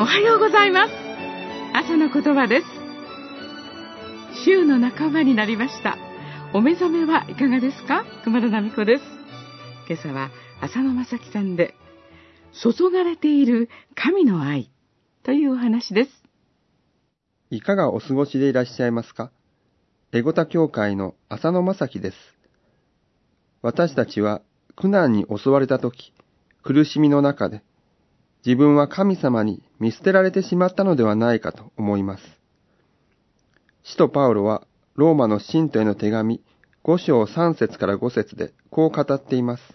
はようございます。朝の言葉です。週の半ばになりました。お目覚めはいかがですか？熊田奈美子です。今朝は浅野正樹さんで、注がれている神の愛というお話です。 いかがお過ごしでいらっしゃいますか？エゴタ教会の浅野正樹です。私たちは苦難に襲われたとき、苦しみの中で、自分は神様に見捨てられてしまったのではないかと思います。使徒パウロはローマの信徒への手紙5章3節から5節でこう語っています。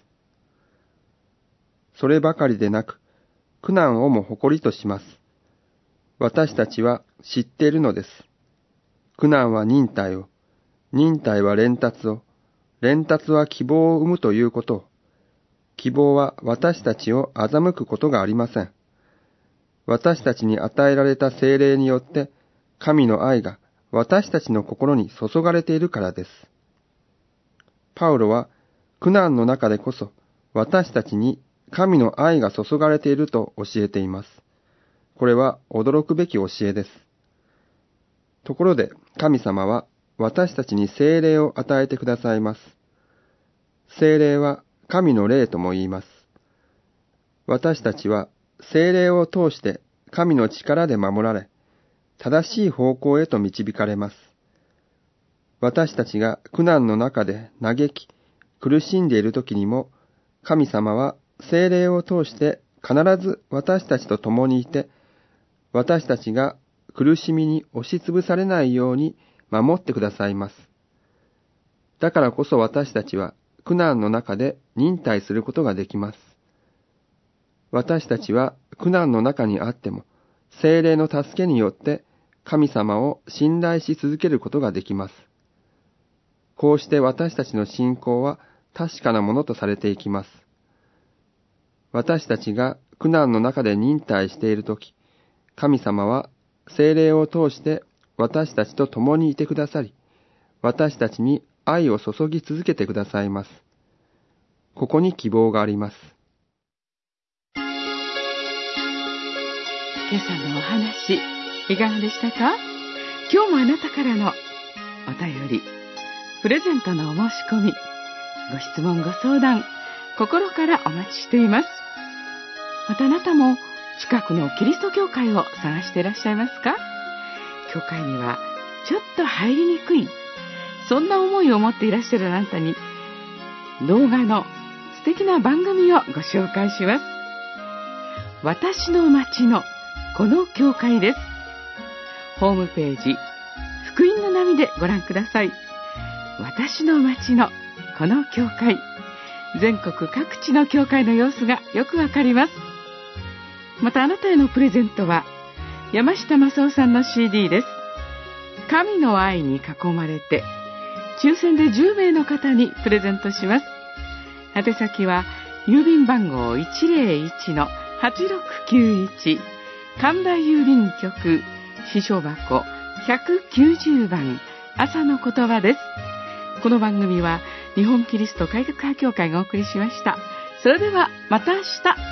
そればかりでなく、苦難をも誇りとします。私たちは知っているのです。苦難は忍耐を、忍耐は連達を、連達は希望を生むということを、希望は私たちを欺くことがありません。私たちに与えられた聖霊によって、神の愛が私たちの心に注がれているからです。パウロは苦難の中でこそ私たちに神の愛が注がれていると教えています。これは驚くべき教えです。ところで神様は私たちに聖霊を与えてくださいます。聖霊は神の霊とも言います。私たちは聖霊を通して神の力で守られ、正しい方向へと導かれます。私たちが苦難の中で嘆き、苦しんでいる時にも、神様は聖霊を通して必ず私たちと共にいて、私たちが苦しみに押しつぶされないように守ってくださいます。だからこそ私たちは苦難の中で忍耐することができます。私たちは苦難の中にあっても、聖霊の助けによって神様を信頼し続けることができます。こうして私たちの信仰は確かなものとされていきます。私たちが苦難の中で忍耐しているとき、神様は聖霊を通して私たちと共にいてくださり、私たちに愛を注ぎ続けてくださいます。ここに希望があります。 今朝のお話、いかがでしたか？今日もあなたからのお便り、プレゼントのお申し込み、ご質問ご相談、心からお待ちしています。またあなたも近くのキリスト教会を探していらっしゃいますか？教会にはちょっと入りにくい、そんな思いを持っていらっしゃるあなたに、動画の素敵な番組をご紹介します。私の町のこの教会です。ホームページ、福音の波でご覧ください。私の町のこの教会、全国各地の教会の様子がよくわかります。またあなたへのプレゼントは、山下正夫さんの CD です。神の愛に囲まれて、抽選で10名の方にプレゼントします。宛先は、郵便番号 101-8691、神田郵便局、支所箱190番、朝の言葉です。この番組は、日本キリスト改革派教会がお送りしました。それでは、また明日。